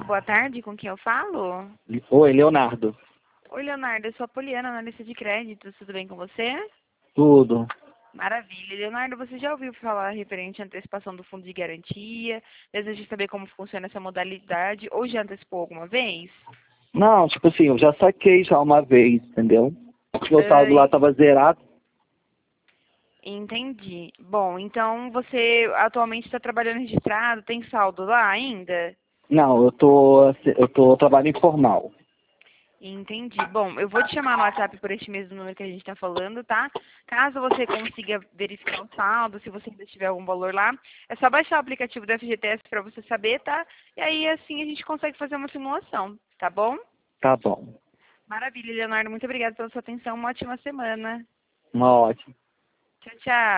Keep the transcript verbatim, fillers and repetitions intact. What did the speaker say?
boa tarde, com quem eu falo? Oi, Leonardo. Oi, Leonardo, eu sou a Poliana, analista de créditos, tudo bem com você? Tudo. Maravilha. Leonardo, você já ouviu falar referente à antecipação do fundo de garantia? Deseja saber como funciona essa modalidade ou já antecipou alguma vez? Não, tipo assim, eu já saquei já uma vez, entendeu? O meu saldo lá Ai, tava zerado. entendi. Bom, então você atualmente está trabalhando registrado, tem saldo lá ainda? Não, eu tô, eu tô trabalhando informal. Entendi. Bom, eu vou te chamar no WhatsApp por este mesmo número que a gente está falando, tá? Caso você consiga verificar o saldo, se você ainda tiver algum valor lá, é só baixar o aplicativo do F G T S para você saber, tá? E aí, assim, a gente consegue fazer uma simulação, tá bom? Tá bom. Maravilha, Leonardo. Muito obrigada pela sua atenção. Uma ótima semana. Uma ótima. Tchau, tchau.